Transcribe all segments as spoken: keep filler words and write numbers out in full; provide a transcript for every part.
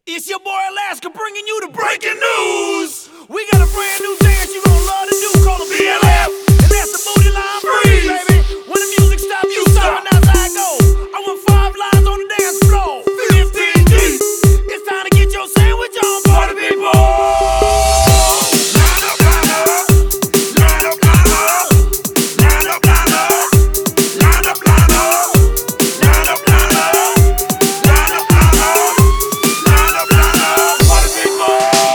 It's your boy Alaska bringing you the breaking news. We got a brand new dance you gon' love to do called a B L F, and that's the booty line freeze, baby. When the music stop, you stop, and that's how it go. I want five lines on the dance floor, fifteen deep. It's time to get your sandwich on, party people. Line up, line up, line up, line up, line up, line up, line up, line up, line up, line up, line up, line up, line up, line up, party people.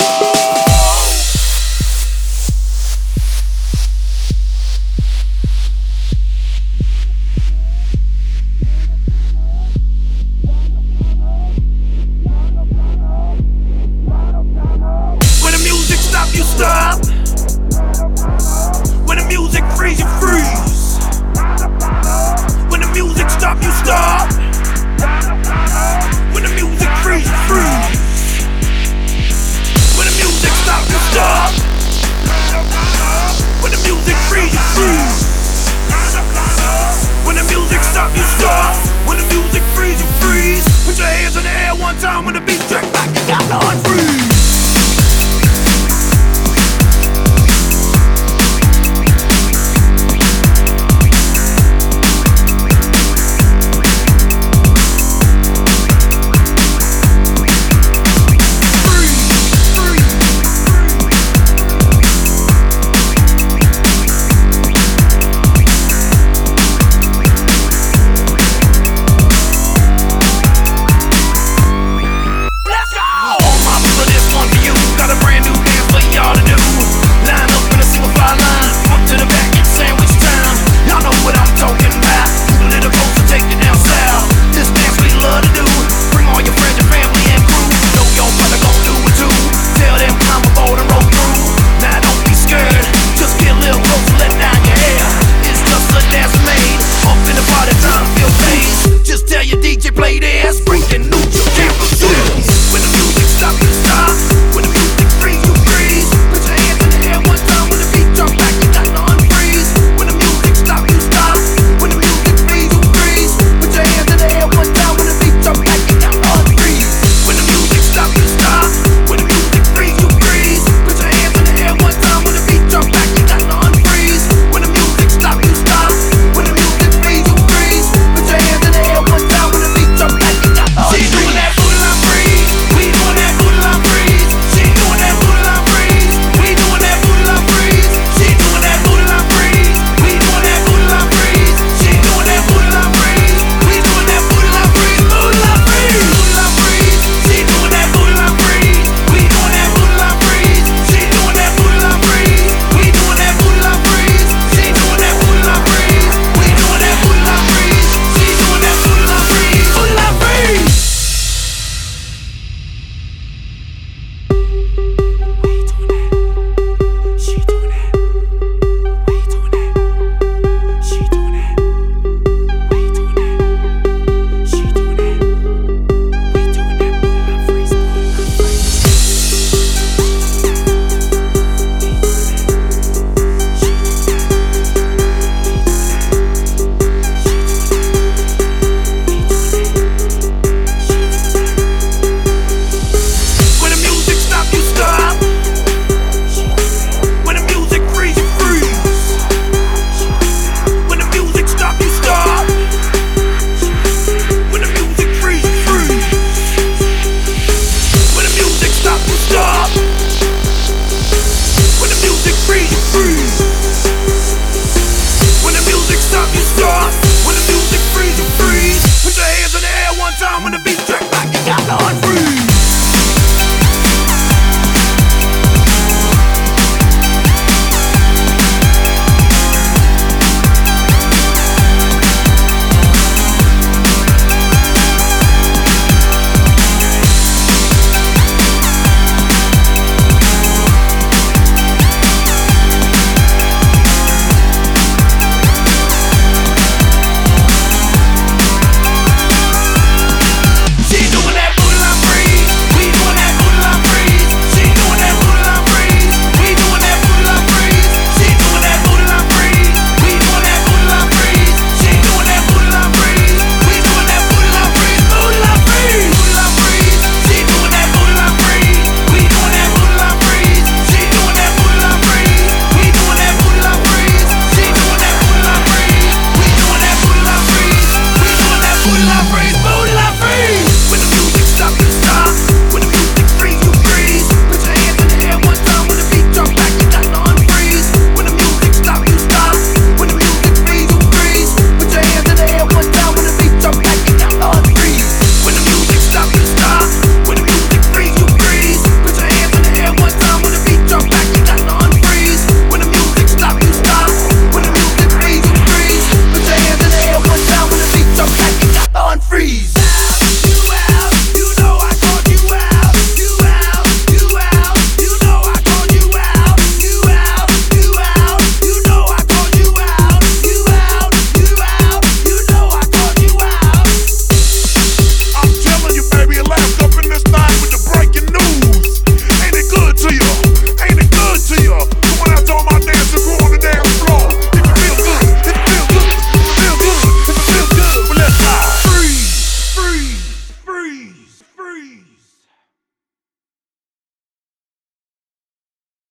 When the music stop, you stop. When the music freeze, you freeze. When the music stop, you stop. When the music freeze, you freeze. When the music stop, you stop. When the music freeze, you freeze. When the music stop, you stop. When the music freeze, you freeze. Put your hands in the air one time when the beat